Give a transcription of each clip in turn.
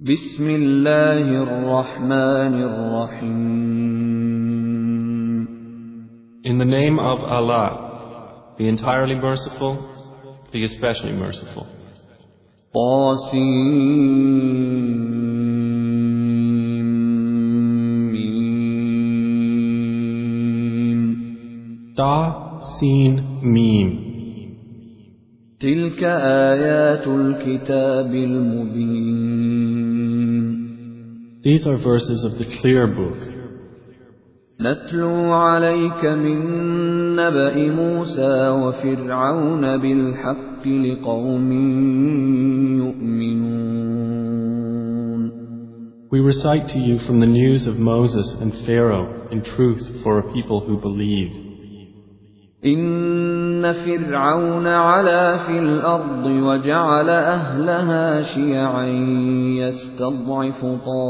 بسم الله الرحمن الرحيم. In the name of Allah, the entirely merciful, the especially merciful. Ta, Sin, Mim. تلك آيات الكتاب المبين. These are verses of the clear book. نتلو عليك من نبأ موسى وفرعون بالحق لقوم يؤمنون. We recite to you from the news of Moses and Pharaoh in truth for a people who believe. إن فرعون علا في الأرض وجعل أهلها شيعا يستضعف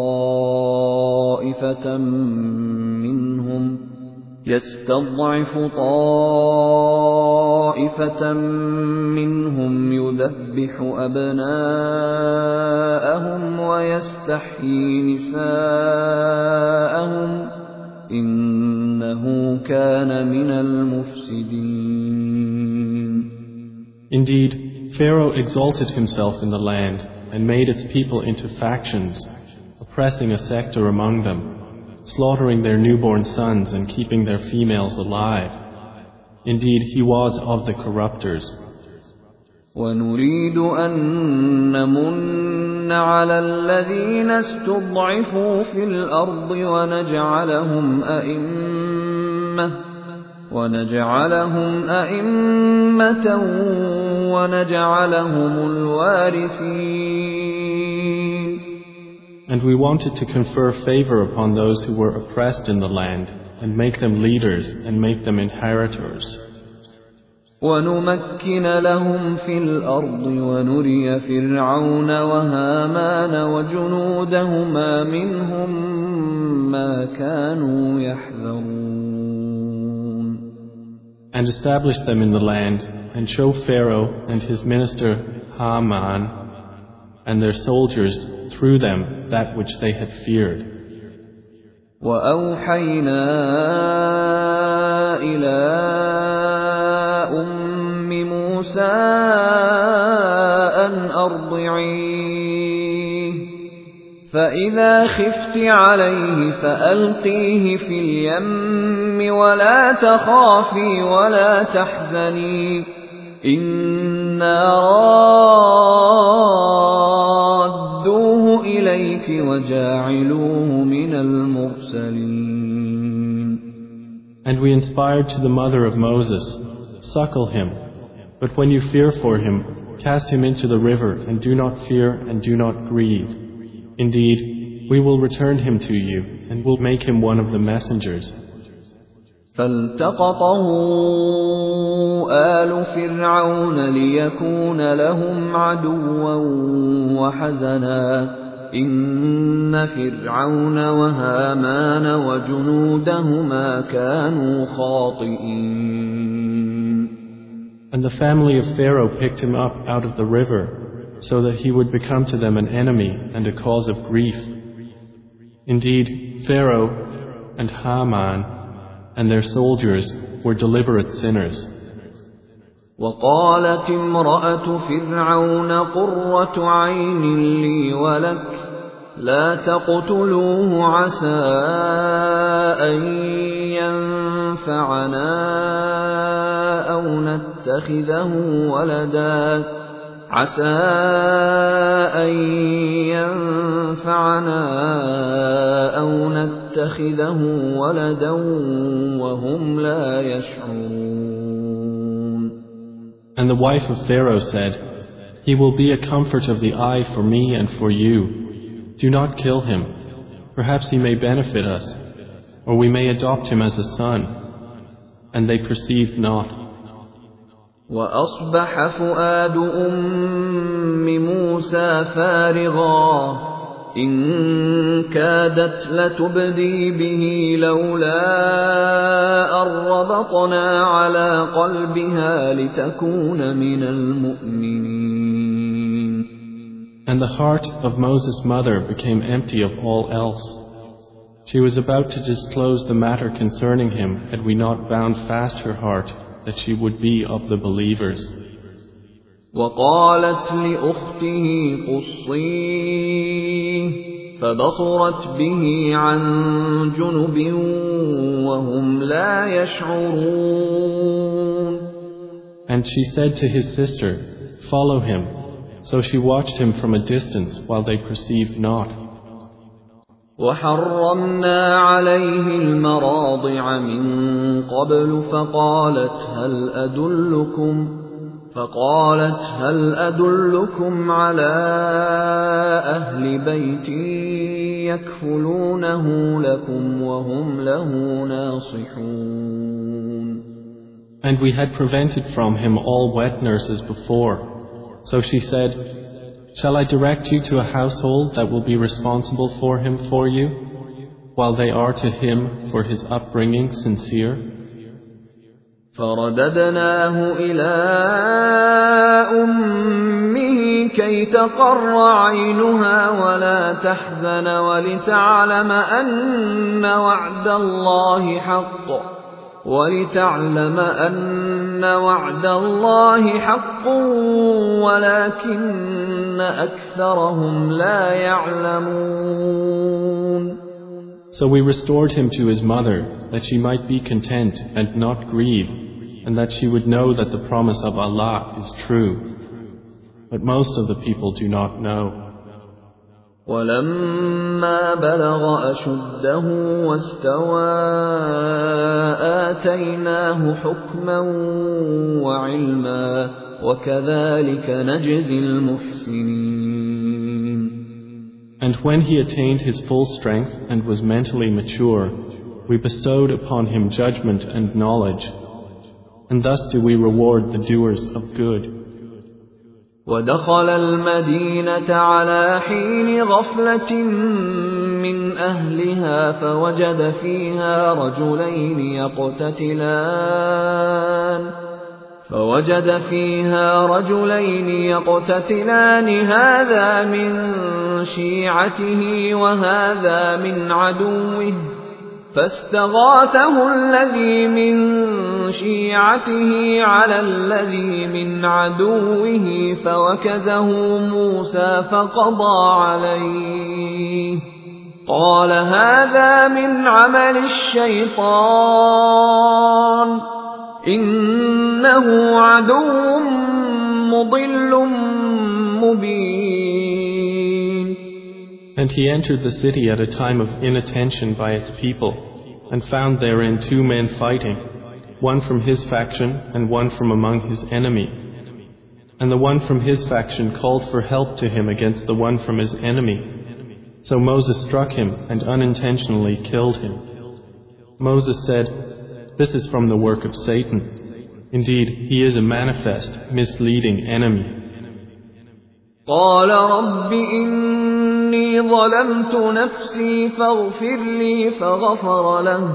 طائفة منهم يذبح أبناءهم ويستحيي نساءهم إنه كان من المفسدين. Indeed, Pharaoh exalted himself in the land and made its people into factions, oppressing a sector among them, slaughtering their newborn sons and keeping their females alive. Indeed, he was of the corrupters. ونريد أن نمن على الذين استضعفوا في الأرض ونجعلهم أئمة ونجعلهم الوارثين. And we wanted to confer favor upon those who were oppressed in the land and make them leaders and make them inheritors. ونمكن لهم في الأرض ونري فرعون وهامان وجنودهما منهم ما كانوا يحذرون. And establish them in the land and show Pharaoh and his minister Haman and their soldiers through them that which they had feared. وأوحينا إلى موسى أن أرضعيه فإذا خفت عليه فألقيه في اليم ولا تخافي ولا تحزني إنا رادوه إليك وجاعلوه من المرسلين. And we inspired to the mother of Moses, suckle him. But when you fear for him, cast him into the river, and do not fear and do not grieve. Indeed, we will return him to you, and will make him one of the messengers. فالتقطه آل فرعون ليكون لهم عدوا وحزنا إن فرعون وهامان وجنودهما كانوا خاطئين. And the family of Pharaoh picked him up out of the river, so that he would become to them an enemy and a cause of grief. Indeed, Pharaoh and Haman and their soldiers were deliberate sinners. وقالت امرأة فرعون قرة عين لي ولك لا تقتلوه عسى أن ينفعنا أو نتخذه ولدا وهم لا يشعرون. And the wife of Pharaoh said, "He will be a comfort of the eye for me and for you. Do not kill him. Perhaps he may benefit us, or we may adopt him as a son." And they perceived not. وأصبح فؤاد أم موسى فارغا إن كادت لتبدي به لولا أن ربطنا على قلبها لتكون من المؤمنين. And the heart of Moses' mother became empty of all else. She was about to disclose the matter concerning him had we not bound fast her heart that she would be of the believers. وقالت لأخته قصيه فبصرت به عن جنب وهم لا يشعرون. And she said to his sister, "Follow him." So she watched him from a distance while they perceived not. وحرمنا عليه المراضع من قبل فقالت هل أدلكم على أهل بيت يكفلونه لكم وهم له ناصحون. And we had prevented from him all wet nurses before. So she said, "Shall I direct you to a household that will be responsible for him for you, while they are to him for his upbringing sincere?" فرددناه إلى أمه كي تقر عينها ولا تحزن ولتعلم أن وعد الله حق ولكن أكثرهم لا يعلمون. So we restored him to his mother, that she might be content and not grieve, and that she would know that the promise of Allah is true. But most of the people do not know. وَلَمَّا بَلَغَ أَشُدَّهُ وَاسْتَوَى آتَيْنَاهُ حُكْمًا وَعِلْمًا وَكَذَلِكَ نَجْزِي الْمُحْسِنِينَ. And when he attained his full strength and was mentally mature, we bestowed upon him judgment and knowledge, and thus do we reward the doers of good. ودخل المدينة على حين غفلة من أهلها فوجد فيها رجلين يقتتلان هذا من شيعته وهذا من عدوه فاستغاثه الذي من شيعته على الذي من عدوه فوكزه موسى فقضى عليه قال هذا من عمل الشيطان إنه عدو مضل مبين. And he entered the city at a time of inattention by its people, and found therein two men fighting, one from his faction and one from among his enemy. And the one from his faction called for help to him against the one from his enemy. So Moses struck him and unintentionally killed him. Moses said, "This is from the work of Satan. Indeed, he is a manifest, misleading enemy." قال رب إني ظلمت نفسي فاغفر لي فغفر له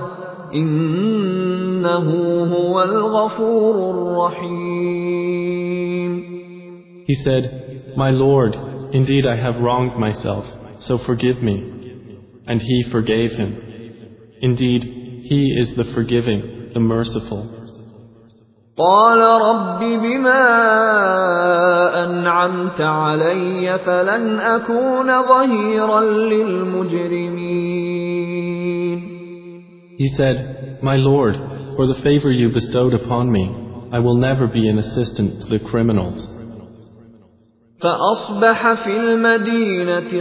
إنه هو الغفور الرحيم. He said, "My Lord, indeed I have wronged myself, so forgive me." And he forgave him. Indeed, he is the forgiving, the merciful. قال رب بما أنعمت علي فلن أكون ظهيرا للمجرمين. He said, "My Lord, for the favor you bestowed upon me, I will never be an assistant to the criminals." فأصبح في المدينة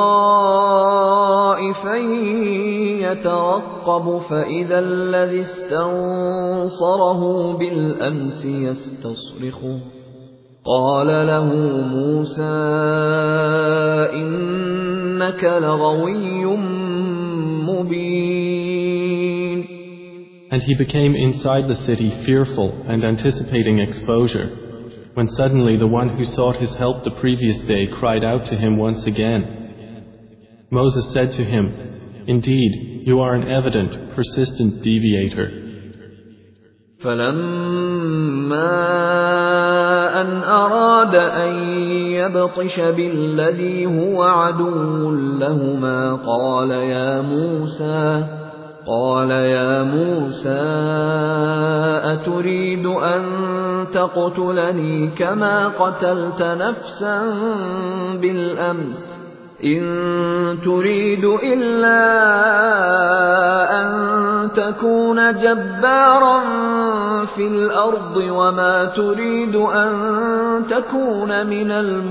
خائفا يترقب فإذا الذي استنصره بالأمس يستصرخه قال له موسى إنك لغوي مبين. And he became inside the city fearful and anticipating exposure, when suddenly the one who sought his help the previous day cried out to him once again. Moses said to him, "Indeed, you are an evident, persistent deviator." فَلَمَّا أن أراد أن يبطش بالذي هو عدو لهما قال يا موسى أتريد أن تقتلني كما قتلت نفسا بالأمس إن تريد إلا أن تكون جبارا في الأرض وما تريد أن تكون من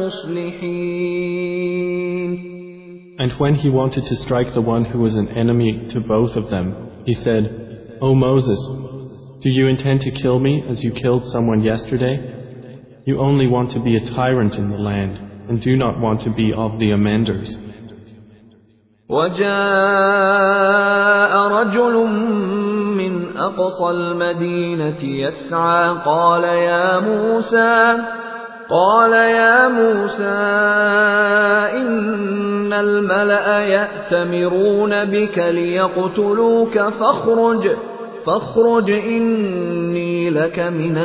المصلحين. And when he wanted to strike the one who was an enemy to both of them, he said, O Moses, do you intend to kill me as you killed someone yesterday? You only want to be a tyrant in the land, and do not want to be of the amenders. وجاء رجل من أقصى المدينة يسعى قال يا موسى إن الملأ يأتمرون بك ليقتلوك فاخرج إني لك من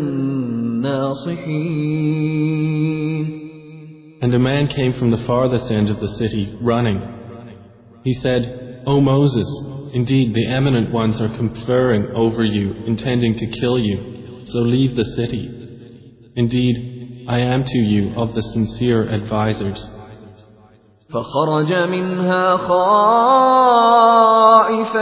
الناصحين. And a man came from the farthest end of the city, running. He said, O Moses, indeed the eminent ones are conferring over you, intending to kill you, so leave the city. Indeed, I am to you of the sincere advisers. فخرج منها خائفا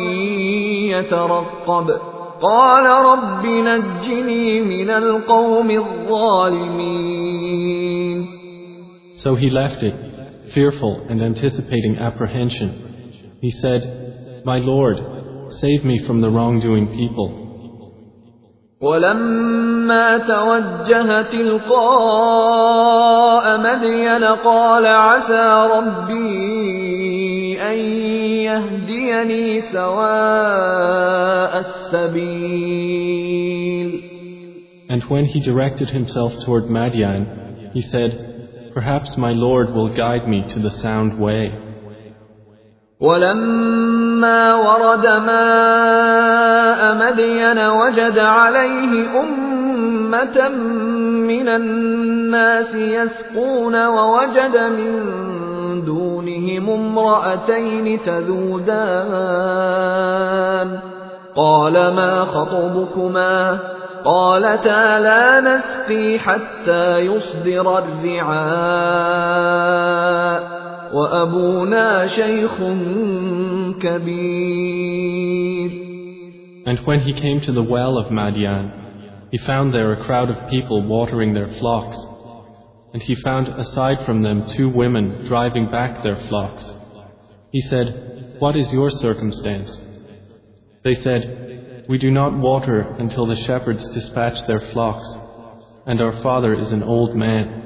يترقب قال رب نجني من القوم الظالمين. So he left it, fearful and anticipating apprehension. He said, My Lord, save me from the wrongdoing people. ولما توجه تلقاء مدين قال عسى ربي أن يهديني سواء السبيل. And when he directed himself toward Madian, he said, Perhaps my Lord will guide me to the sound way. ولما ورد ماء مدين وجد عليه أمة من الناس يسقون ووجد من دونهم امرأتين تذودان قال ما خطبكما قالتا لا نسقي حتى يصدر الرعاء وأبونا شيخ كبير. And when he came to the well of Madian, he found there a crowd of people watering their flocks. And he found aside from them 2 women driving back their flocks. He said, What is your circumstance? They said, We do not water until the shepherds dispatch their flocks, and our father is an old man.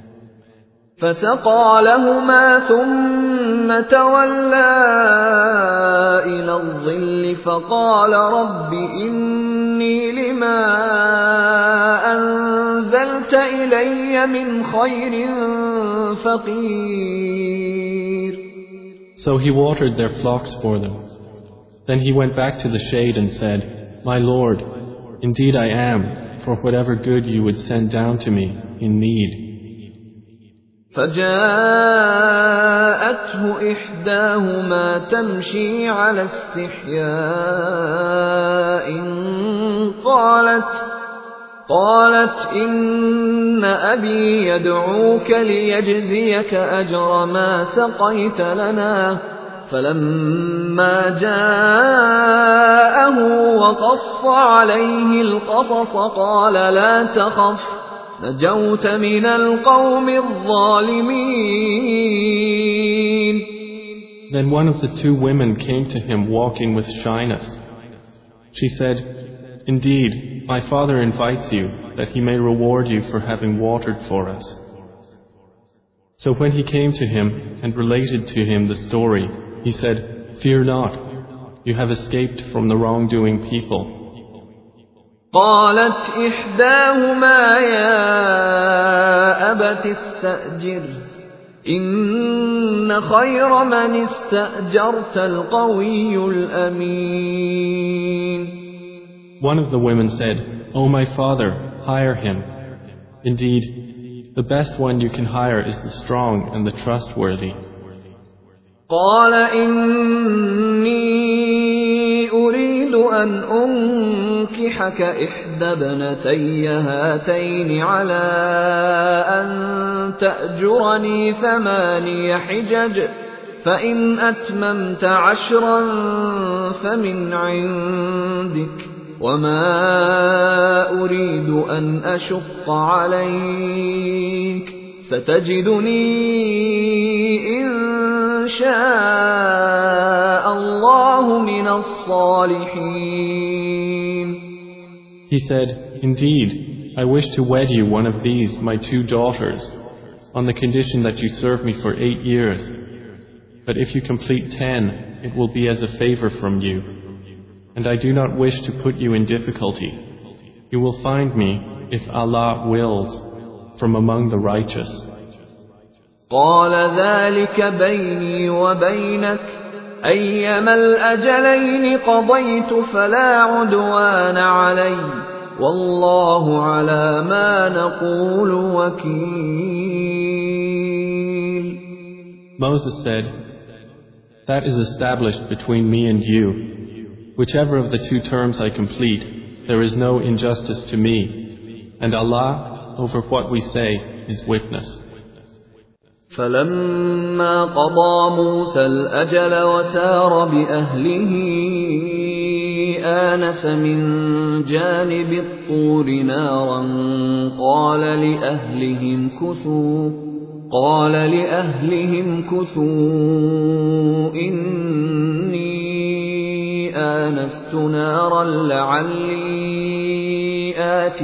فسقى لهما ثم تولى إلى الظل فقال رب إني لما أنزلت إلي من خير فقير. So he watered their flocks for them. Then he went back to the shade and said, My Lord, indeed I am, for whatever good you would send down to me, in need. فجاءته إحداهما تمشي على استحياء قالت إن أبي يدعوك ليجزيك أجر ما سقيت لنا. فلما جاءه وقص عليه القصص قال لا تخف نجوت من القوم الظالمين. Then one of the 2 women came to him walking with shyness. She said, Indeed, my father invites you that he may reward you for having watered for us. So when he came to him and related to him the story, he said, Fear not, you have escaped from the wrongdoing people. قالت إحداهما يا أبت استأجر إن خير من استأجرت القوي الأمين. One of the women said, O my father, hire him. Indeed, the best one you can hire is the strong and the trustworthy. قال إني أريد أن أنكحك إحدى ابنتي هاتين على أن تأجرني 8 حجج فإن أتممت 10 فمن عندك وما أريد أن أشق عليك ستجدني إن شاء الله من الصالحين. He said, Indeed, I wish to wed you one of these, my 2 daughters, on the condition that you serve me for 8 years. But if you complete 10, it will be as a favor from you. And I do not wish to put you in difficulty. You will find me, if Allah wills, from among the righteous. قال ذلك بيني وبينك أيما الأجلين قضيت فلا عدوان علي والله على ما نقول وكيل. Moses said, That is established between me and you. Whichever of the 2 terms I complete, there is no injustice to me, and Allah, over what we say, is witness. فلما قضى موسى الأجل وسار بأهله آنس من جانب الطور نارا قال لأهلهم كثوا إني آنست نارا لعلي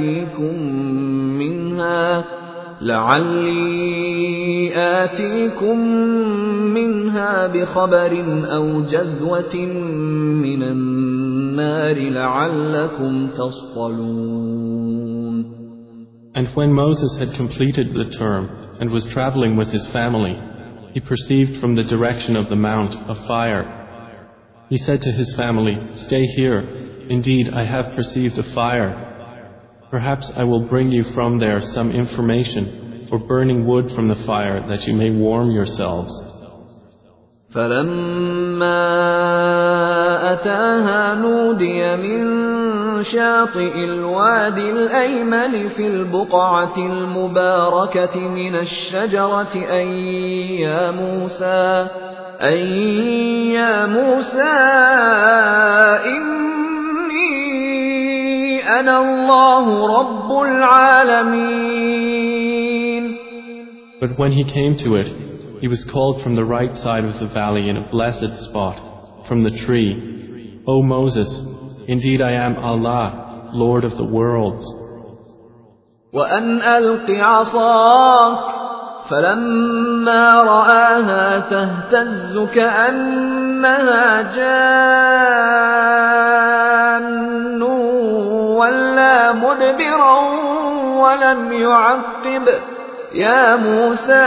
آتيكم منها بخبر أو جذوة من النار لعلكم تصطلون. And when Moses had completed the term and was traveling with his family, he perceived from the direction of the mount a fire. He said to his family, Stay here. Indeed, I have perceived a fire. Perhaps I will bring you from there some information or burning wood from the fire that you may warm yourselves. فلما أتاها نودي من شاطئ الوادي الأيمن في البقعة المباركة من الشجرة أن يا موسى إني أنا الله رب العالمين. But when he came to it, he was called from the right side of the valley in a blessed spot, from the tree, O Moses, indeed I am Allah, Lord of the worlds. وأن ألق عصاك فلما رآها تهتز كأنها جان ولا مدبرا ولم يعقب يا موسى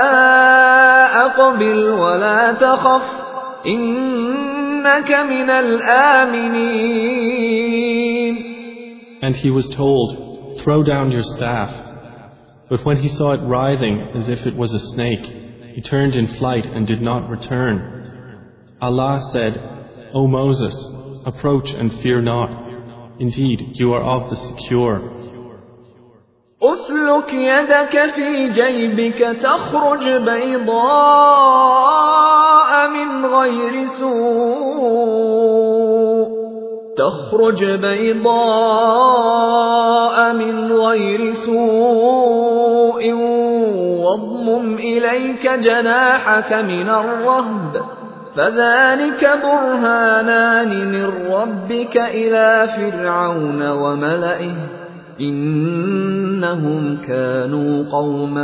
أقبل ولا تخف إنك من الآمنين. And he was told, Throw down your staff. But when he saw it writhing as if it was a snake, he turned in flight and did not return. Allah said, O Moses, approach and fear not. Indeed, you are of the secure. أسلك يدك في جيبك تخرج بيضاء من غير سوء واضمم إليك جناحك من الرهب فذلك برهانان من ربك إلى فرعون وملئه إنهم كانوا قوما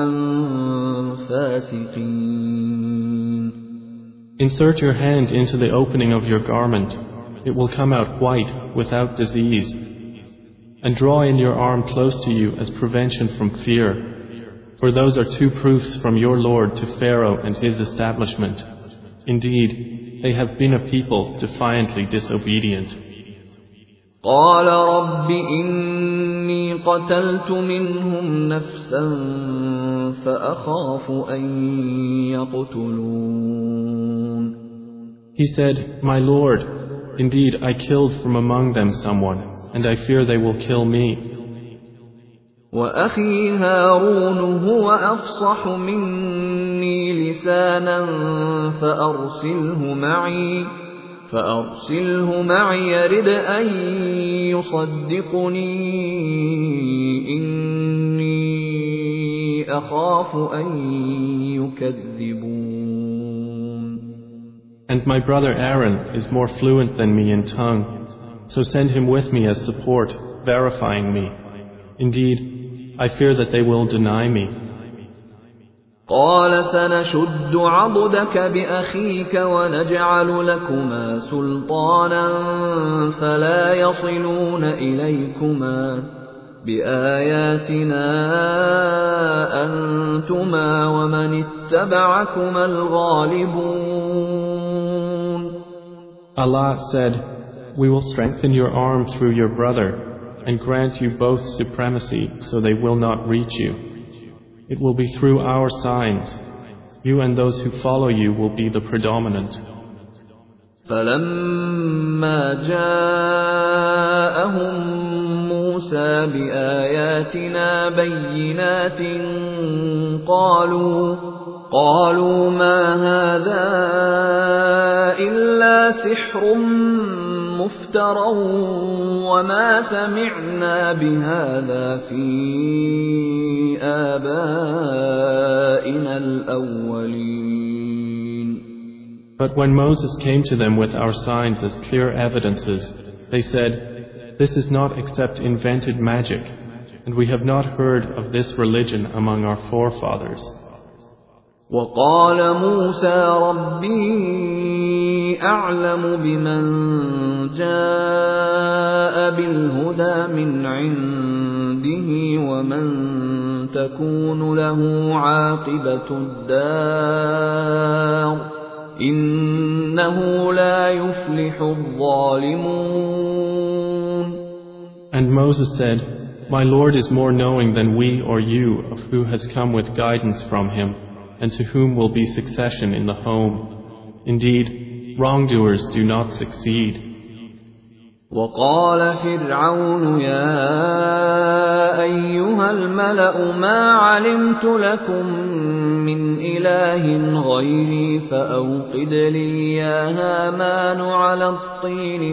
فاسقين. Insert your hand into the opening of your garment. It will come out white, without disease. And draw in your arm close to you as prevention from fear. For those are 2 proofs from your Lord to Pharaoh and his establishment. Indeed, they have been a people defiantly disobedient. قال رب إني قتلت منهم نفسا فأخاف أن يقتلون. He said, My Lord, indeed I killed from among them someone, and I fear they will kill me. وأخي هارون هو أفصح مني لسانا فأرسله معي يرد أن يصدقني إني أخاف أن يكذبون. And my brother Aaron is more fluent than me in tongue, so send him with me as support, verifying me. Indeed, I fear that they will deny me. قال سنشد عضدك بأخيك ونجعل لكما سلطانا فلا يصلون إليكما بآياتنا أنتما ومن اتبعكما الغالبون. Allah said, We will strengthen your arm through your brother and grant you both supremacy so they will not reach you. It will be through our signs. You and those who follow you will be the predominant. فلما جاءهم موسى بآياتنا بينات قالوا ما هذا إلا سحر مفترى وما سمعنا بهذا في آبائنا الأولين. But when Moses came to them with our signs as clear evidences, they said, This is not except invented magic, and we have not heard of this religion among our forefathers. وقال موسى ربي أعلم بمن جاء بالهدى من عنده ومن تكون له عاقبة الدار إنه لا يفلح الظالمون. And Moses said, My Lord is more knowing than we or you of who has come with guidance from him, and to whom will be succession in the home. Indeed, wrongdoers do not succeed. وقال فرعون يا أيها الملأ ما علمت لكم من إله غيري فأوقد لي يا هامان على الطين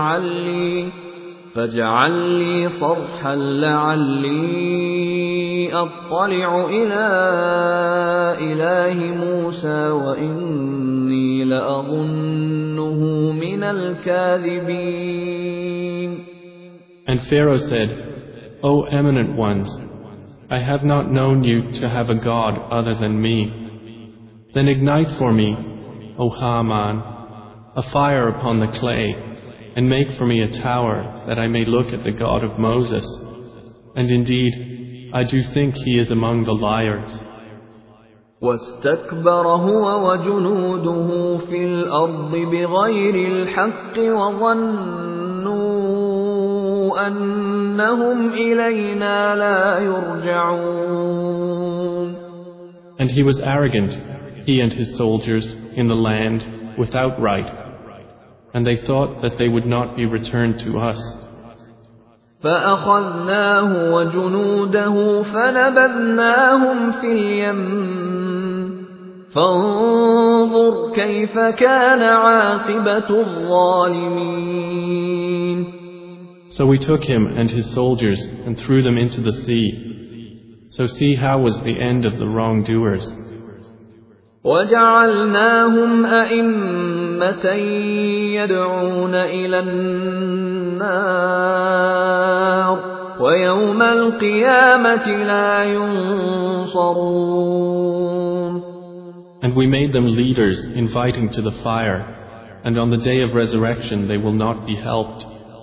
فاجعل لي صرحا لعلي أطلع إلى إله موسى وإني لأظنه من الكاذبين. And Pharaoh said, O eminent ones, I have not known you to have a god other than me. Then ignite for me, O Haman, a fire upon the clay, and make for me a tower that I may look at the God of Moses. And indeed, I do think he is among the liars. واستكبر هو وجنوده في الأرض بغير الحق وظنوا أنهم إلينا لا يرجعون. And he was arrogant, he and his soldiers, in the land without right. And they thought that they would not be returned to us. فأخذناه وجنوده فنبذناهم في اليم فانظر كيف كان عاقبة الظالمين. So we took him and his soldiers and threw them into the sea. So see how was the end of the wrongdoers. وجعلناهم أئمة يدعون إلى النار ويوم القيامة لا ينصرون. And we made them leaders inviting to the fire, and on the day of resurrection they will not be helped.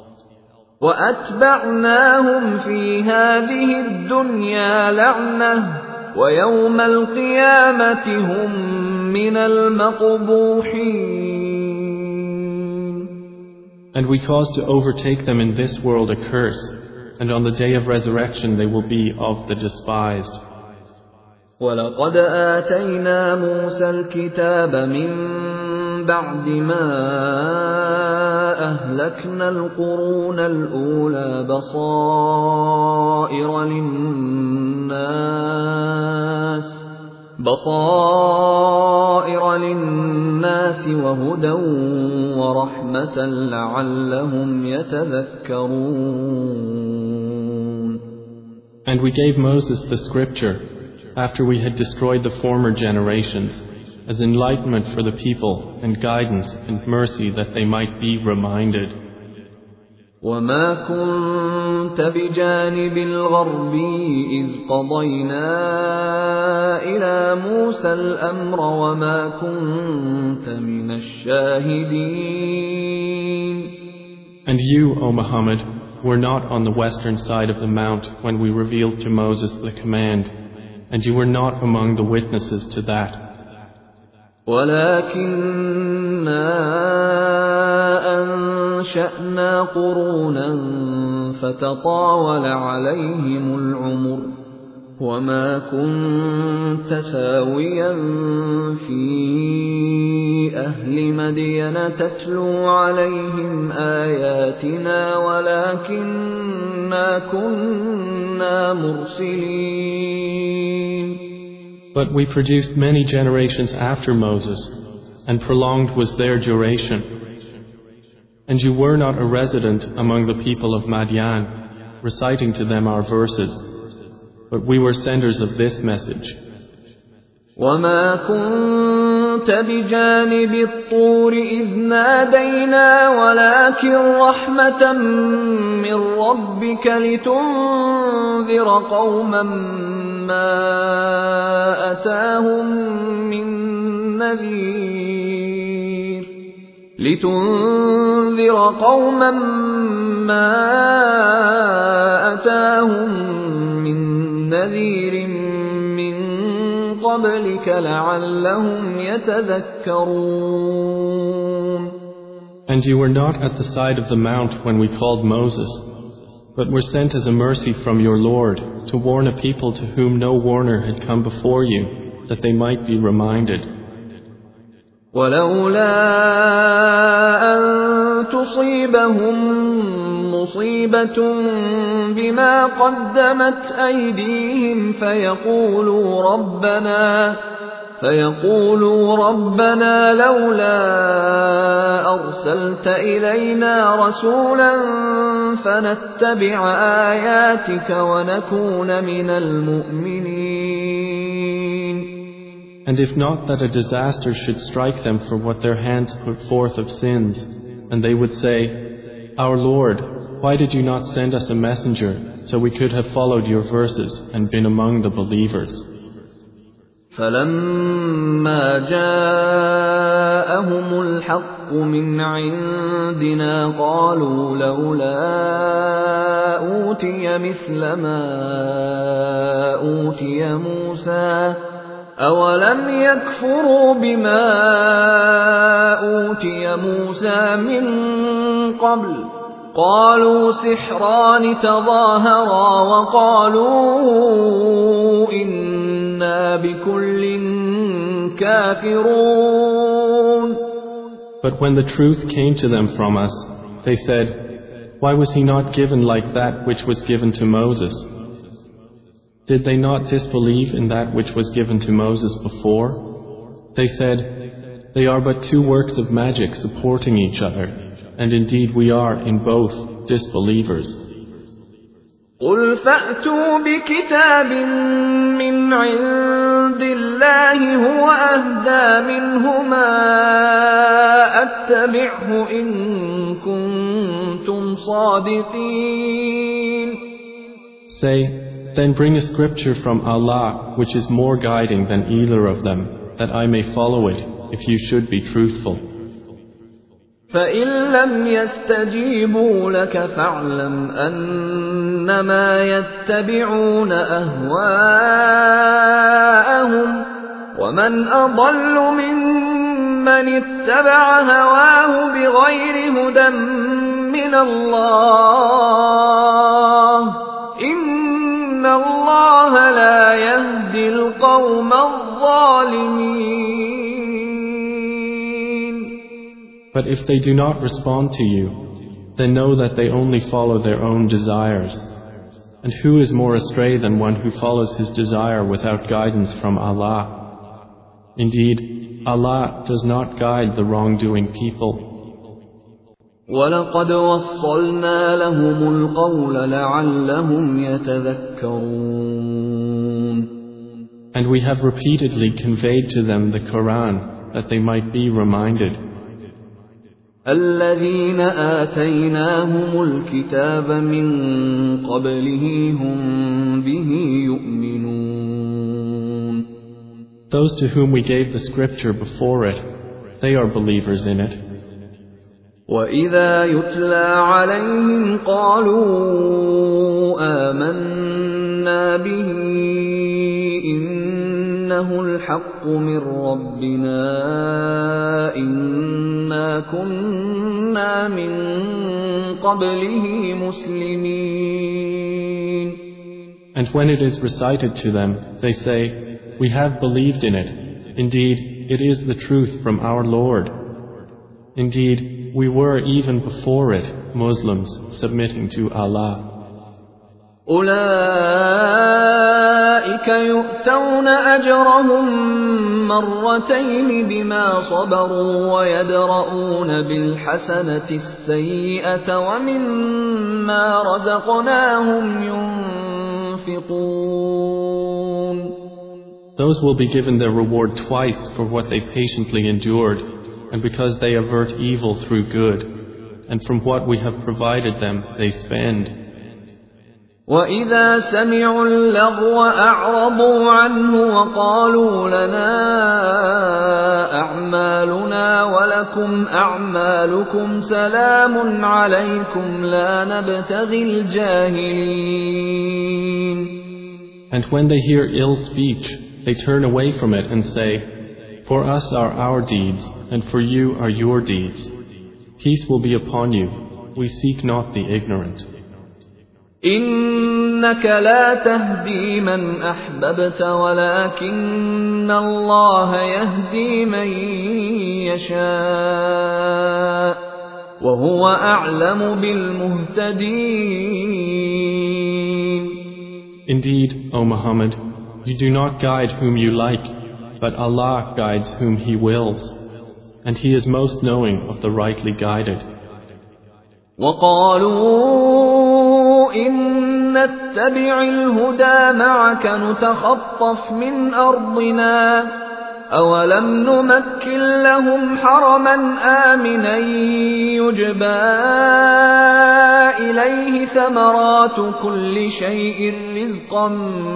وأتبعناهم في هذه الدنيا لعنة ويوم القيامة هم من المقبوحين. And we caused to overtake them in this world a curse, and on the day of resurrection they will be of the despised. وَلَقَدْ آتَيْنَا مُوسَى الْكِتَابَ مِنْ بَعْدِ مَا أَهْلَكْنَا الْقُرُونَ الْأُولَى بَصَائِرَ لِلنَّاسِ وَهُدًى وَرَحْمَةً لَعَلَّهُمْ يَتَذَكَّرُونَ. And we gave Moses the scripture after we had destroyed the former generations, as enlightenment for the people and guidance and mercy that they might be reminded. وَمَا كُنْتَ بِجَانِبِ الْغَرْبِيِّ إِذْ قَضَيْنَا إِلَى مُوسَى الْأَمْرَ وَمَا كُنْتَ مِنَ الشَّاهِدِينَ. And you, O Muhammad, were not on the western side of the mount when we revealed to Moses the command, and you were not among the witnesses to that. وَلَكِنَّا أَنشَأْنَا قُرُونًا فَتَطَاوَلَ عَلَيْهِمُ الْعُمُرُ وَمَا كُنْتَ ثَاوِيًا فِي أَهْلِ مَدْيَنَ تَتْلُو عَلَيْهِمْ آيَاتِنَا وَلَكِنَّا كُنَّا مُرْسِلِينَ. But we produced many generations after Moses, and prolonged was their duration. And you were not a resident among the people of Madian, reciting to them our verses, but we were senders of this message. وَمَا كُنْتَ بِجَانِبِ الطُّورِ إِذْ نَادَيْنَا وَلَكِنْ رَحْمَةً مِّن رَّبِّكَ لِتُنذِرَ قَوْمًا مَّا أَتَاهُم مِّن نَّذِيرٍ مِّن قَبْلِكَ لَعَلَّهُمْ يَتَذَكَّرُونَ. And you were not at the side of the mount when we called Moses, but were sent as a mercy from your Lord to warn a people to whom no warner had come before you, that they might be reminded. وَلَوْلَا أَن تُصِيبَهُم مُّصِيبَةٌ بِمَا قَدَّمَتْ أَيْدِيهِمْ فيقولوا ربنا لولا أرسلت إلينا رسولا فنتبع آياتك ونكون من المؤمنين. And if not that a disaster should strike them for what their hands put forth of sins, and they would say, Our Lord, why did you not send us a messenger so we could have followed your verses and been among the believers? فَلَمَّا جَاءَهُمُ الْحَقُّ مِنْ عِندِنَا قَالُوا لَوْلَا أُوتِيَ مِثْلَ مَا أُوتِيَ مُوسَى أَوَلَمْ يَكْفُرُوا بِمَا أُوتِيَ مُوسَى مِنْ قَبْلُ قَالُوا سِحْرَانِ تَظَاهَرَا وَقَالُوا إِنَّا بِكُلٍّ كَافِرُونَ. But when the truth came to them from us, they said, Why was he not given like that which was given to Moses? Did they not disbelieve in that which was given to Moses before? They said, They are but two works of magic supporting each other, and indeed we are in both disbelievers. قُلْ فَأْتُوا بِكِتَابٍ مِّنْ عِندِ اللَّهِ هُوَ أَهْدَىٰ مِنْهُمَا أَتَّبِعْهُ إِن كُنتُمْ صَادِقِينَ. Say, then bring a scripture from Allah which is more guiding than either of them, that I may follow it if you should be truthful. فَإِن لَّمْ يَسْتَجِيبُوا لَكَ فَاعْلَمْ أَنَّمَا يَتَّبِعُونَ أَهْوَاءَهُمْ ۚ وَمَنْ أَضَلُّ مِمَّنِ اتَّبَعَ هَوَاهُ بِغَيْرِ هُدًى مِّنَ اللَّهِ ۚ الله لا يهدي القوم الظالمين. But if they do not respond to you, then know that they only follow their own desires. And who is more astray than one who follows his desire without guidance from Allah? Indeed, Allah does not guide the wrongdoing people. وَلَقَدْ وَصَّلْنَا لَهُمُ الْقَوْلَ لَعَلَّهُمْ يَتَذَكَّرُونَ. And we have repeatedly conveyed to them the Quran that they might be reminded. الَّذِينَ آتَيْنَاهُمُ الْكِتَابَ مِنْ قَبْلِهِ هُمْ بِهِ يُؤْمِنُونَ. Those to whom we gave the scripture before it, they are believers in it. وَإِذَا يُتْلَى عَلَيْهِمْ قَالُوا آمَنَّا بِهِ إِنَّهُ الْحَقُّ مِنْ رَبِّنَا إِنَّا كُنَّا مِنْ قَبْلِهِ مُسْلِمِينَ. And when it is recited to them, they say, "We have believed in it. Indeed, it is the truth from our Lord. Indeed, we were even before it Muslims submitting to Allah." أولئك يؤتون أجرهم مرتين بما صبروا ويدرؤون بالحسنة السيئة ومما رزقناهم ينفقون. Those will be given their reward twice for what they patiently endured, and because they avert evil through good, and from what we have provided them they spend. وَإِذَا سَمِعُوا اللَّغْوَ أَعْرَضُوا عَنْهُ وَقَالُوا لَنَا أَعْمَالُنَا وَلَكُمْ أَعْمَالُكُمْ سَلَامٌ عَلَيْكُمْ لَا نَبْتَغِي الْجَاهِلِينَ. And when they hear ill speech, they turn away from it and say, "For us are our deeds, and for you are your deeds. Peace will be upon you. We seek not the ignorant." إِنَّكَ لَا تَهْدِي مَنْ أَحْبَبْتَ وَلَكِنَّ اللَّهَ يَهْدِي مَن يَشَاءُ وَهُوَ أَعْلَمُ بِالْمُهْتَدِينَ. Indeed, O Muhammad, you do not guide whom you like, but Allah guides whom He wills, and He is most knowing of the rightly guided. وَقَالُوا إِن نَّتَّبِعِ الْهُدَىٰ مَعَكَ نُتَخَطَّفْ مِنْ أَرْضِنَا أَوَلَمْ نُمَكِّن لَّهُمْ حَرَمًا آمِنًا يُجْبَىٰ إِلَيْهِ ثَمَرَاتُ كُلِّ شَيْءٍ رِّزْقًا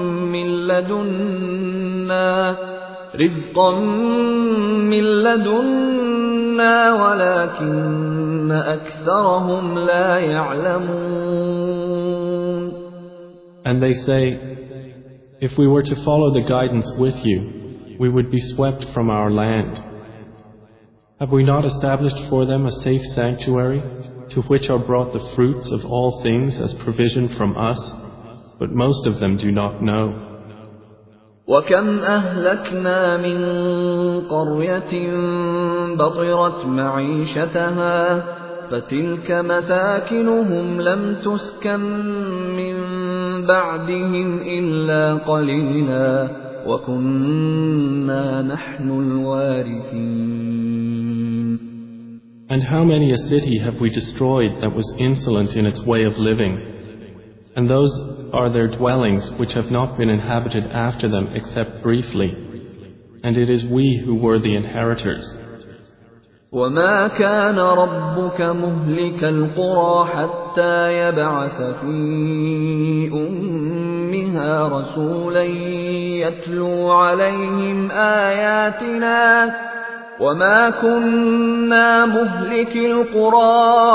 مِّن لَّدُنَّا وَلَٰكِنَّ أَكْثَرَهُمْ لَا يَعْلَمُونَ. And they say, "If we were to follow the guidance with you, we would be swept from our land. Have we not established for them a safe sanctuary, to which are brought the fruits of all things as provision from us? But most of them do not know." وَكَمْ أَهْلَكْنَا مِنْ قَرْيَةٍ بَطِرَتْ مَعِيشَتَهَا فَتِلْكَ مَسَاكِنُهُمْ لَمْ تُسْكَنْ مِنْ بَعْدِهِمْ إِلَّا قَلِيلًا وَكُنَّا نَحْنُ الْوَارِثِينَ. And how many a city have we destroyed that was insolent in its way of living? And those are their dwellings which have not been inhabited after them except briefly, and it is we who were the inheritors. وَمَا كَانَ رَبُّكَ مُهْلِكَ الْقُرَىٰ حَتَّىٰ يَبْعَثَ فِي أُمِّهَا رَسُولًا يَتْلُو عَلَيْهِمْ آيَاتِنَا وَمَا كُنَّا مُهْلِكِي الْقُرَىٰ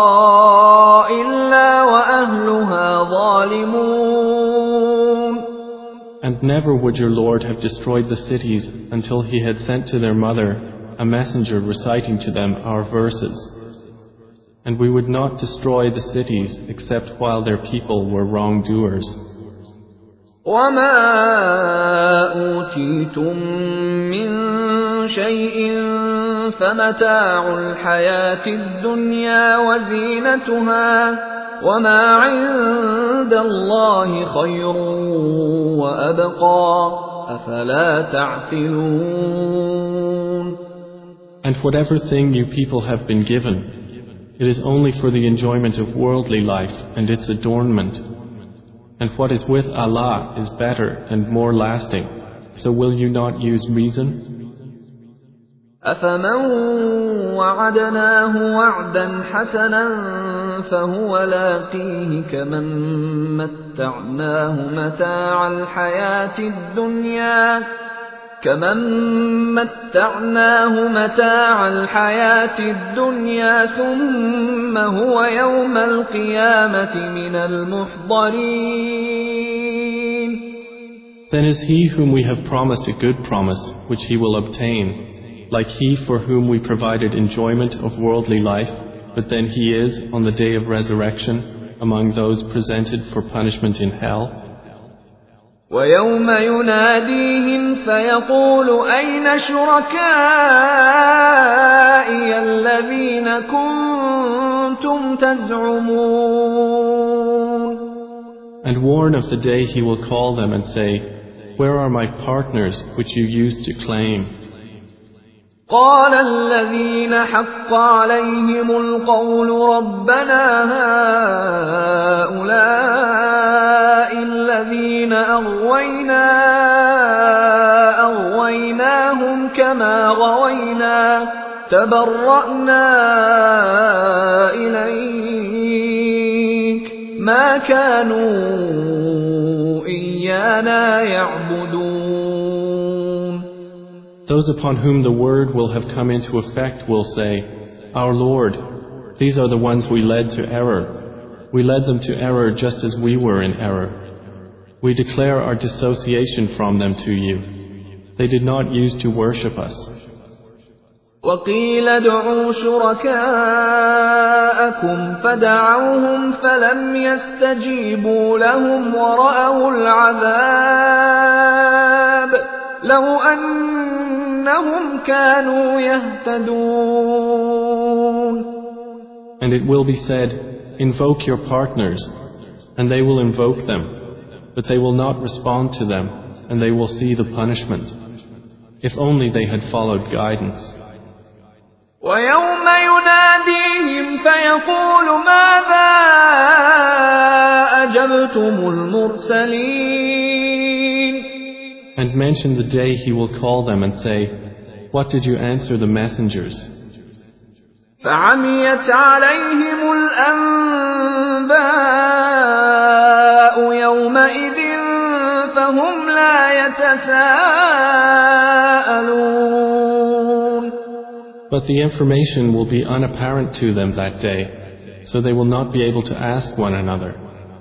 إِلَّا وَأَهْلُهَا ظَالِمُونَ. And never would your Lord have destroyed the cities until He had sent to their mother a messenger reciting to them our verses. And we would not destroy the cities except while their people were wrongdoers. وما أوتيتم من شيء فمتاع الحياة الدنيا وزينتها وما عند الله خير وأبقى أفلا تعقلون. And whatever thing you people have been given, it is only for the enjoyment of worldly life and its adornment. And what is with Allah is better and more lasting. So will you not use reason? أفمن وعدناه وعدا حسنا فهو لاقيه كمن متعناه متاع الحياة الدنيا ثم هو يوم القيامة من المحضرين. Then is he whom we have promised a good promise, which he will obtain, like he for whom we provided enjoyment of worldly life, but then he is, on the day of resurrection, among those presented for punishment in hell. وَيَوْمَ يُنَادِيهِمْ فَيَقُولُ أَيْنَ شُرَكَائِيَ الَّذِينَ كُنتُمْ تَزْعُمُونَ. And warn of the day he will call them and say, where are my partners which you used to claim? قال الذين حق عليهم القول ربنا هؤلاء الذين أغويناهم كما غوينا تبرأنا إليك ما كانوا إيانا يعبدون. Those upon whom the word will have come into effect will say, Our Lord, these are the ones we led to error. We led them to error just as we were in error. We declare our dissociation from them to you. They did not use to worship us. وَقِيلَ ادْعُوا شُرَكَاءَكُمْ فَدَعَوْهُمْ فَلَمْ يَسْتَجِيبُوا لَهُمْ وَرَأَوُا الْعَذَابَ لَوْ أَنَّهُمْ كَانُوا يَهْتَدُونَ. And it will be said, invoke your partners, and they will invoke them, but they will not respond to them, and they will see the punishment. If only they had followed guidance. وَيَوْمَ يُنَادِيهِمْ فَيَقُولُ مَاذَا أَجَبْتُمُ الْمُرْسَلِينَ. And mention the day he will call them and say, what did you answer the messengers? فَعَمِيَتْ عَلَيْهِمُ الْأَنبَاءُ يَوْمَئِذٍ فَهُمْ لَا يَتَسَاءَلُونَ. But the information will be unapparent to them that day, so they will not be able to ask one another.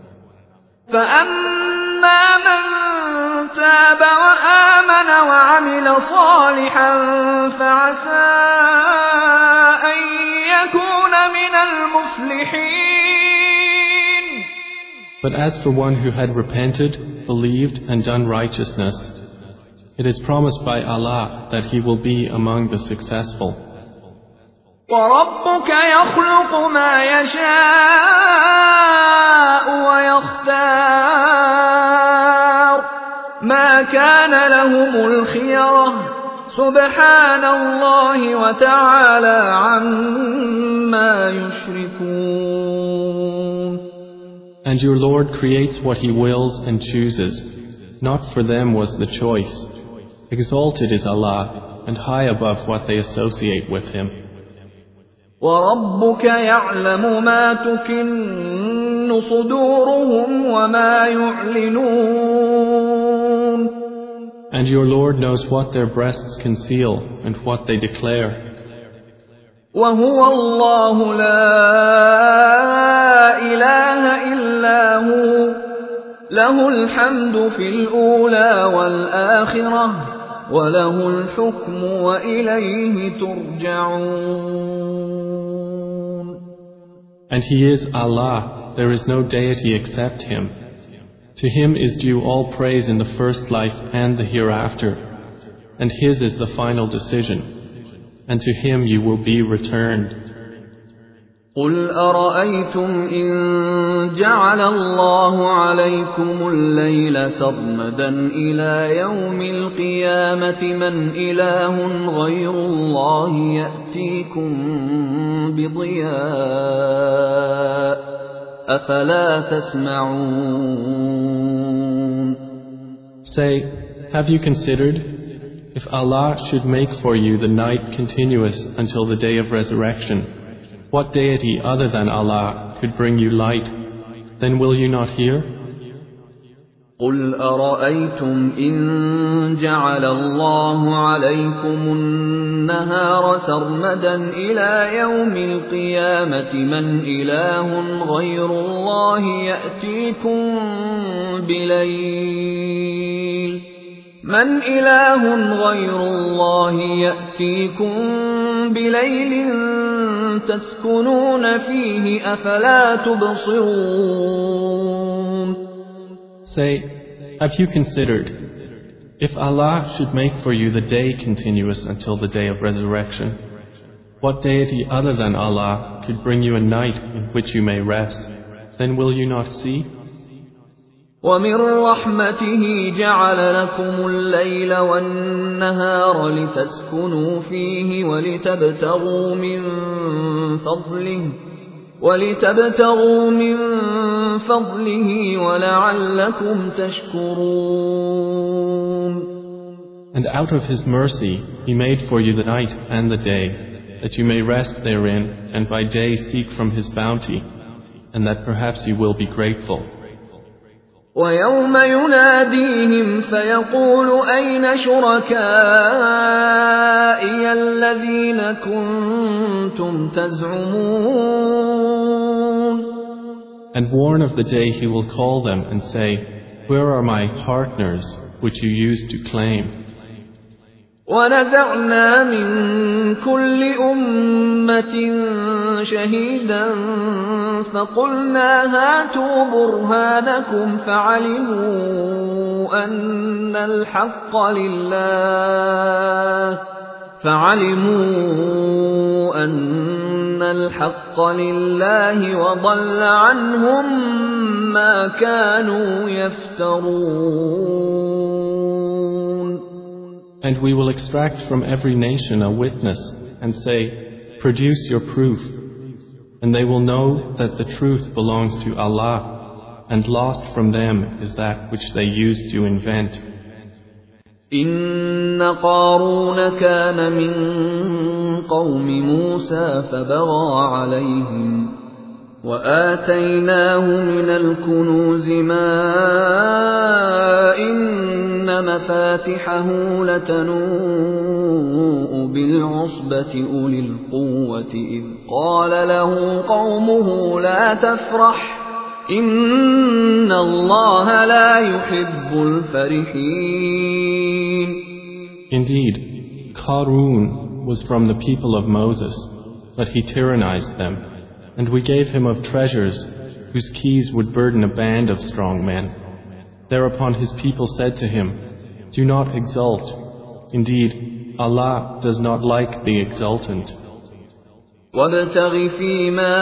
فَأَمَّا مَنْ تَابَ وَآمَنَ وَعَمِلَ صَالِحًا فَعَسَىٰ أَن يَكُونَ مِنَ الْمُفْلِحِينَ. But as for one who had repented, believed, and done righteousness, it is promised by Allah that he will be among the successful. وَرَبُّكَ يَخْلُقُ مَا يَشَاءُ وَيَخْتَارُ مَا كَانَ لَهُمُ الْخِيَرَةُ سُبْحَانَ اللَّهِ وَتَعَالَى عَمَّا يُشْرِكُونَ. And your Lord creates what He wills and chooses. Not for them was the choice. Exalted is Allah, and high above what they associate with Him. وَرَبُّكَ يَعْلَمُ مَا تُكِنُّ صُدُورُهُمْ وَمَا يُعْلِنُونَ. And your Lord knows what their breasts conceal and what they declare. وَهُوَ اللَّهُ لَا إِلَهَ إِلَّا هُوَ لَهُ الْحَمْدُ فِي الْأُولَى وَالْآخِرَةِ وَلَهُ الْحُكْمُ وَإِلَيْهِ تُرْجَعُونَ. And He is Allah, there is no deity except Him. To Him is due all praise in the first life and the hereafter, and His is the final decision, and to Him you will be returned. قل أرأيتم إن جعل الله عليكم الليل سرمدا إلى يوم القيامة من إله غير الله يأتيكم بضياء أفلا تسمعون. Say, have you considered, if Allah should make for you the night continuous until the day of resurrection, what deity other than Allah could bring you light? Then will you not hear? قل أرأيتم إن جعل الله عليكم النهار سرمدا إلى يوم القيامة من إله غير الله يأتيكم بليل تسكنون فيه أفلا تبصرون. Say, have you considered, if Allah should make for you the day continuous until the day of resurrection, what deity other than Allah could bring you a night in which you may rest? Then will you not see? وَمِن رَّحْمَتِهِ جَعَلَ لَكُمُ اللَّيْلَ وَالنَّهَارَ لِتَسْكُنُوا فِيهِ ولتبتغوا من فضله ولعلكم تشكرون. And out of His mercy He made for you the night and the day, that you may rest therein and by day seek from His bounty, and that perhaps you will be grateful. وَيَوْمَ يُنَادِيهِمْ فَيَقُولُ أَيْنَ شُرَكَائِيَ الَّذِينَ كُنتُمْ تَزْعُمُونَ. And warn of the day He will call them and say, where are my partners which you used to claim? وَنَزَعْنَا مِن كُلِّ أُمَّةٍ شَهِيدًا فَقُلْنَا هَاتُوا بُرْهَانَكُمْ فَعَلِمُوا أَنَّ الْحَقَّ لِلَّهِ وَضَلَّ عَنْهُم مَّا كَانُوا يَفْتَرُونَ. And we will extract from every nation a witness and say, produce your proof. And they will know that the truth belongs to Allah, and lost from them is that which they used to invent. إن قارون كان من قوم موسى فبغى عليهم وآتيناه من الكنوز ما إن مفاتحه لتنوء بالعصبة أولي القوة إذ قال له قومه لا تفرح إن الله لا يحب الفرحين. Indeed, Qarun was from the people of Moses, but he tyrannized them, and we gave him of treasures whose keys would burden a band of strong men. Thereupon his people said to him, do not exult. Indeed, Allah does not like the exultant. وابتغ فيما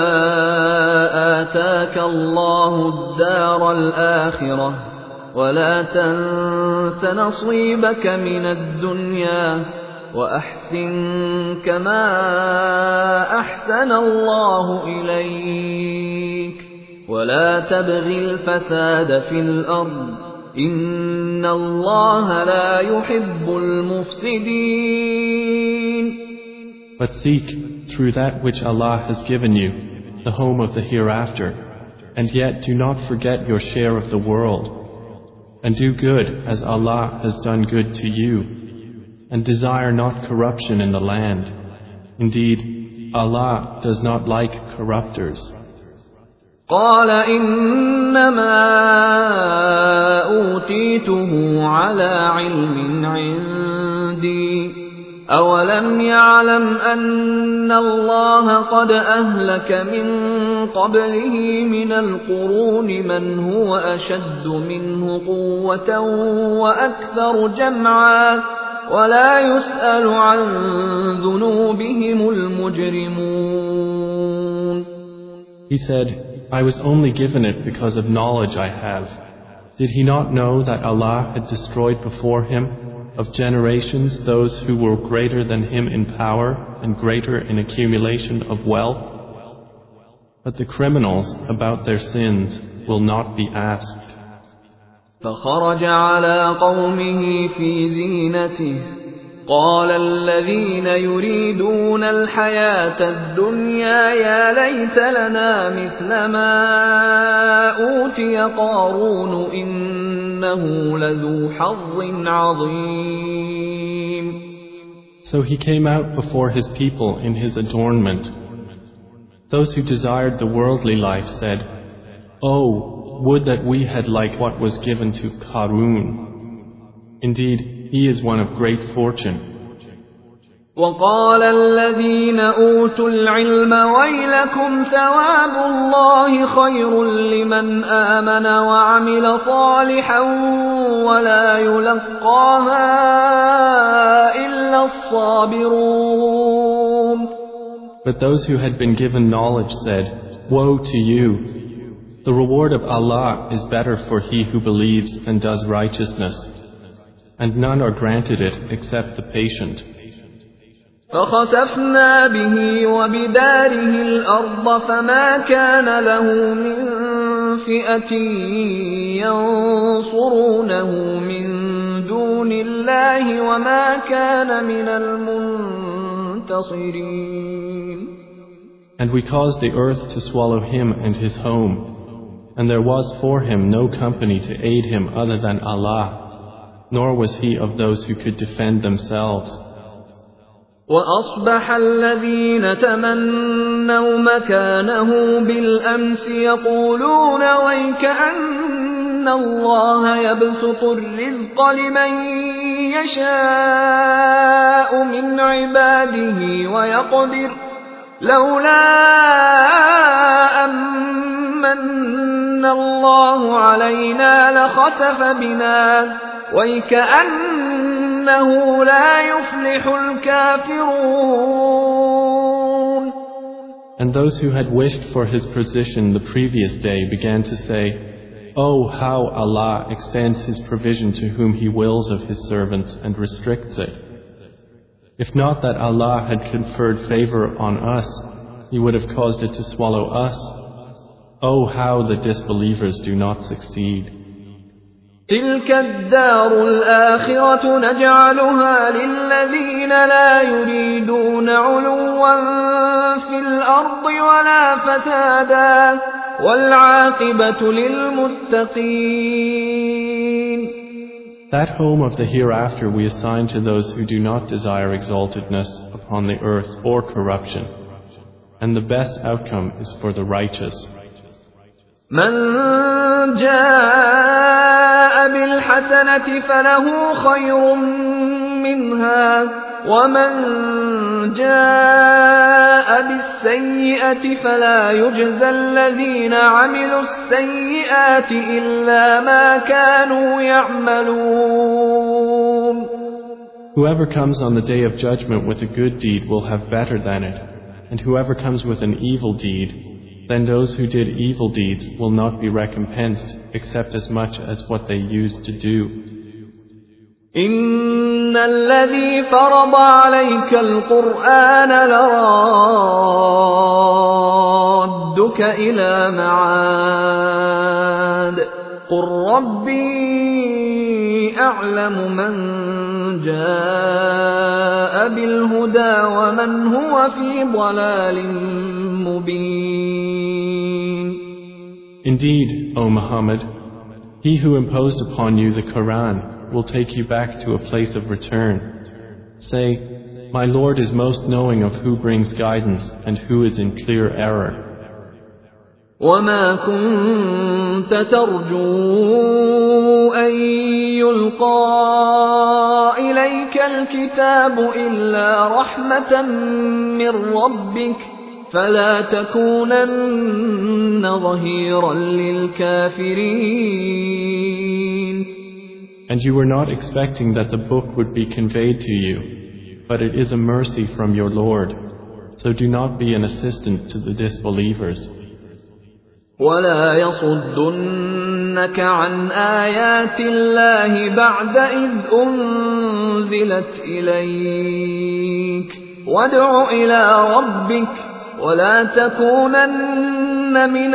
آتاك الله الدار الآخرة ولا تنس نصيبك من الدنيا وأحسن كما أحسن الله إليك ولا تبغ الفساد في الأرض إن الله لا يحب المفسدين. But seek through that which Allah has given you, the home of the hereafter, and yet do not forget your share of the world. And do good as Allah has done good to you, and desire not corruption in the land. Indeed, Allah does not like corrupters. قال إنما أوتيته على علم عندي أَوَلَمْ يَعْلَمْ أَنَّ اللَّهَ قَدْ أَهْلَكَ مِن قَبْلِهِ مِنَ الْقُرُونِ مَنْ هُوَ أَشَدُّ مِنْهُ قُوَّةً وَأَكْثَرُ جَمْعًا وَلَا يُسْأَلُ عَن ذُنُوبِهِمُ الْمُجْرِمُونَ. He said, I was only given it because of knowledge I have. Did he not know that Allah had destroyed before him of generations those who were greater than him in power and greater in accumulation of wealth? But the criminals about their sins will not be asked. فخرج على قومه في زينته قال الذين يريدون الحياة الدنيا يا ليت لنا مثل ما أوتي قارون إنه لذو حظ عظيم. So he came out before his people in his adornment. Those who desired the worldly life said, Oh, would that we had like what was given to Qarun. Indeed, he is one of great fortune. وقال الذين أوتوا العلم ويلكم ثواب الله خير لمن آمن وعمل صالحا ولا يلقاها إلا الصابرون. But those who had been given knowledge said, Woe to you! The reward of Allah is better for he who believes and does righteousness, and none are granted it except the patient. فخسفنا به وبداره الأرض فما كان له من فئة ينصرونه من دون الله وما كان من المنتصرين. And we caused the earth to swallow him and his home, and there was for him no company to aid him other than Allah, nor was he of those who could defend themselves. وأصبح الذين تمنوا مكانه بالأمس يقولون ويكأن الله يبسط الرزق لمن يشاء من عباده ويقدر لولا أمن الله علينا لخسف بنا ويكأنه لا يفلح الكافرون. And those who had wished for his position the previous day began to say, Oh, how Allah extends his provision to whom he wills of his servants and restricts it. If not that Allah had conferred favor on us, he would have caused it to swallow us. Oh, how the disbelievers do not succeed. تلك الدار الآخرة نجعلها للذين لا يريدون علوا في الأرض ولا فسادا والعاقبة للمتقين. That home of the hereafter we assign to those who do not desire exaltedness upon the earth or corruption, and the best outcome is for the righteous. من جاء بالحسنة فله خير منها ومن جاء بالسيئة فلا يجزى الذين عملوا السيئات إلا ما كانوا يعملون. Whoever comes on the day of judgment with a good deed will have better than it, and whoever comes with an evil deed, then those who did evil deeds will not be recompensed except as much as what they used to do. إن الذي فرض عليك القرآن لرادك إلى معاد قل ربي أعلم من جاء بالهدى ومن هو في ضلال مبين. Indeed, O Muhammad, he who imposed upon you the Quran will take you back to a place of return. Say, my Lord is most knowing of who brings guidance and who is in clear error. وما كنت ترجو أن يلقى إليك عليك الكتاب إلا رحمة من ربك فلا تكونن ظهيرا للكافرين. And you were not expecting that the book would be conveyed to you, but it is a mercy from your Lord, so do not be an assistant to the disbelievers. ولا يصدنك عن آيات الله بعد إذ أنزلت إليك وادع إلى ربك ولا تكونن من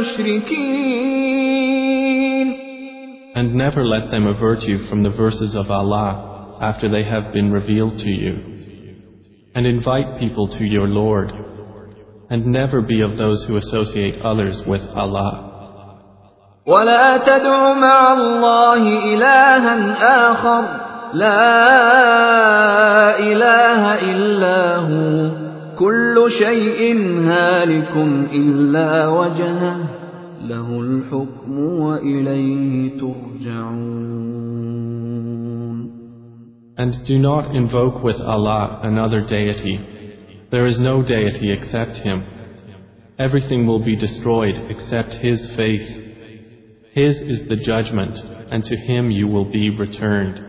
المشركين. And never let them avert you from the verses of Allah after they have been revealed to you. And invite people to your Lord, and never be of those who associate others with Allah. ولا تدع مع الله إلها آخر لا إله إلا هو كل شيء هالك إلا وجهه له الحكم وإليه ترجعون. And do not invoke with Allah another deity. There is no deity except Him. Everything will be destroyed except His face. His is the judgment, and to Him you will be returned.